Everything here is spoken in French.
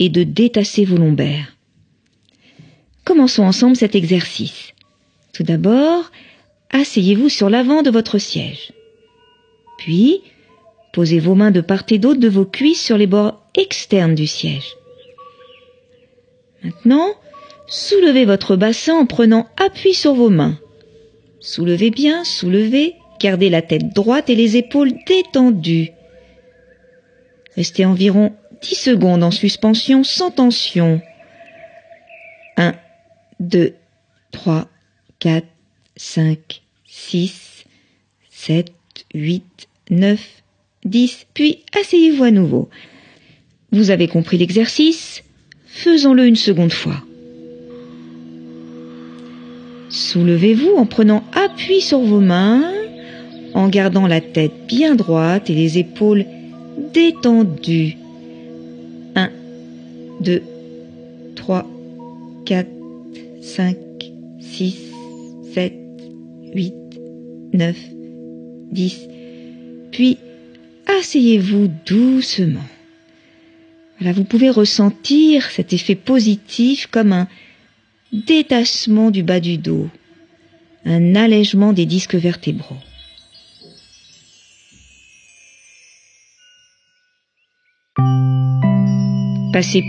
et de détasser vos lombaires. Commençons ensemble cet exercice. Tout d'abord, asseyez-vous sur l'avant de votre siège. Puis, posez vos mains de part et d'autre de vos cuisses sur les bords externes du siège. Maintenant, soulevez votre bassin en prenant appui sur vos mains. Soulevez bien, soulevez, gardez la tête droite et les épaules détendues. Restez environ 10 secondes en suspension sans tension. 1, 2, 3, 4, 5, 6, 7, 8, 9, 10, puis asseyez-vous à nouveau. Vous avez compris l'exercice? Faisons-le une seconde fois. Soulevez-vous en prenant appui sur vos mains, en gardant la tête bien droite et les épaules détendues. 1, 2, 3, 4, 5, 6, 7, 8, 9, 10. Puis, asseyez-vous doucement. Voilà, vous pouvez ressentir cet effet positif comme un détachement du bas du dos, un allègement des disques vertébraux. Passez